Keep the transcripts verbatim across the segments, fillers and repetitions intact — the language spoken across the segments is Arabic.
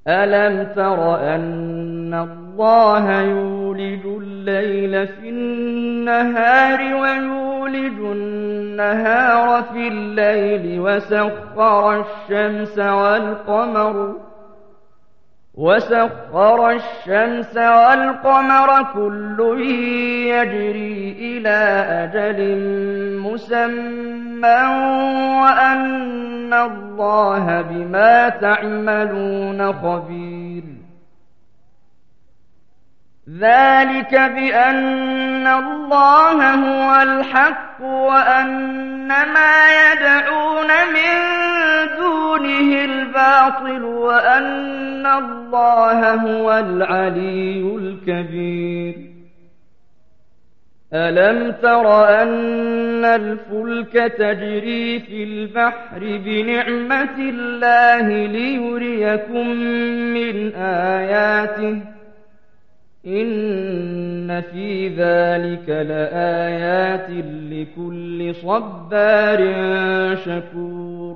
ألم تر أن الله يولج الليل في النهار ويولج النهار في الليل وسخر الشمس والقمر وسخر الشمس والقمر كل يجري إلى أجل مسمى وأن الله بما تعملون خبير ذلك بأن الله هو الحق وأن ما يدعون من دونه الباطل وأن الله هو العلي الكبير ألم تر أن الفلك تجري في البحر بنعمة الله ليريكم من آياته إن في ذلك لآيات لكل صبار شكور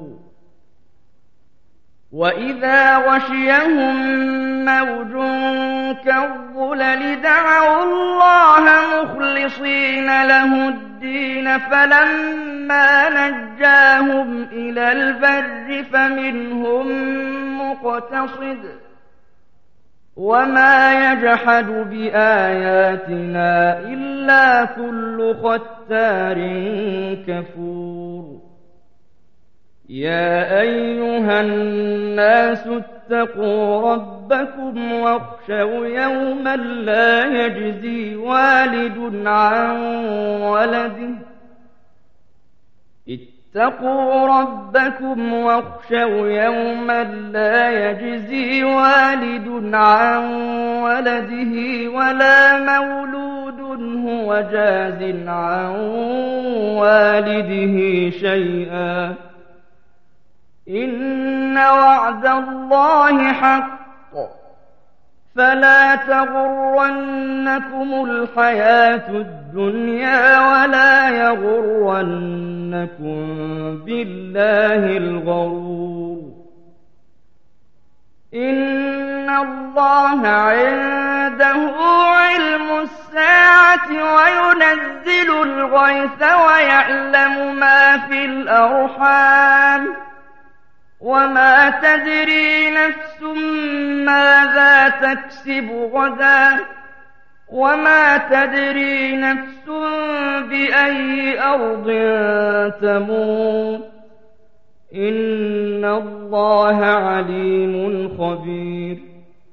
وإذا غشيهم موج كالظلل دعوا الله مخلصين له الدين فلما نجاهم إلى البر فمنهم مقتصد وما يجحد بآياتنا إلا كل ختار كفور يا أيها الناس اتقوا ربكم واخشوا يوما لا يجزي والد عن ولده اتقوا ربكم واخشوا يوما لا يجزي والد عن ولده ولا مولود هو جاز عن والده شيئا إن وعد الله حق فلا تغرنكم الحياة الدنيا ولا يغرنكم بالله الغرور إن الله عنده علم الساعة وينزل الغيث ويعلم ما في الأرحام وما تدري نفس ماذا تكسب غدا وما تدري نفس بأي أرض تموت إن الله عليم خبير